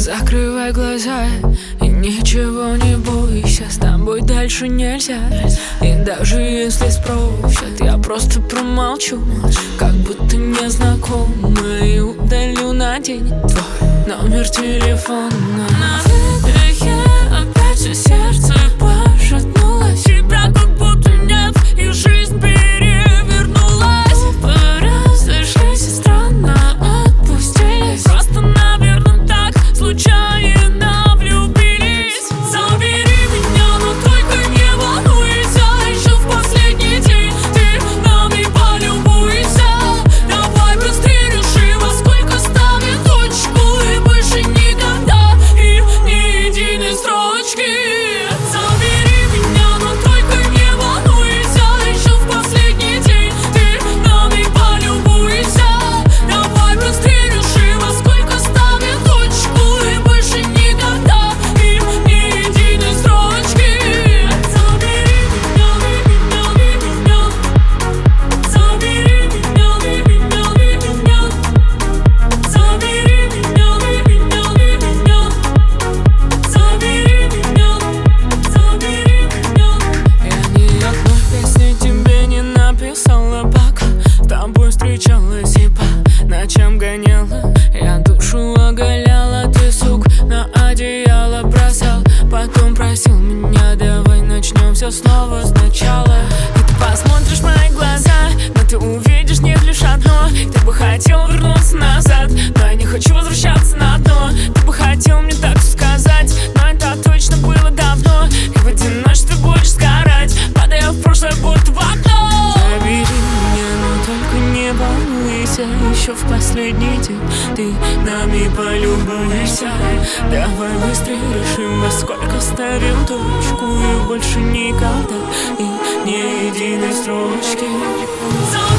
Закрывай глаза и ничего не бойся. С тобой дальше нельзя. И даже если спросят, я просто промолчу, как будто не знакома, и удалю на день твой номер телефона. На выдохе опять все сердце пошатнулось. Тебя как будто нет, и жизнь перевернулась. Разошлись и странно отпустились. Просто, наверное, так случайно влюбились. Забери меня, но только не волнуйся. Еще в последний день ты нами полюбуйся. Давай быстрее реши, во сколько ставим точку, и больше никогда, и ни единой строчки. Забери меня, но только не волнуйся. Еще в последний день ты нами полюбуйся. Давай быстрее реши, во сколько ставим точку, и больше никогда, и ни единой строчки. Забери меня, забери меня, забери меня, забери меня, забери меня. Я ни одной песни тебе не написала, пока с тобой встречалась и по ночам гоняла. Я душу оголяла, ты, сук, на одеяло бросал. Потом просил меня, давай начнем все снова сначала. И ты посмотришь в мои глаза, но ты увидишь не лишь одно. Ты бы хотел вернуться назад, но я не хочу возвращаться на дно. Ты бы хотел мне так сказать, но это точно было давно. И в одиночестве будешь сгорать, падая в прошлое, будто в окно. Забери меня, но только не волнуйся. Еще в последний день ты нами полюбуйся. Давай быстрее решим, во сколько ставим точку, и больше никогда, и ни единой строчки.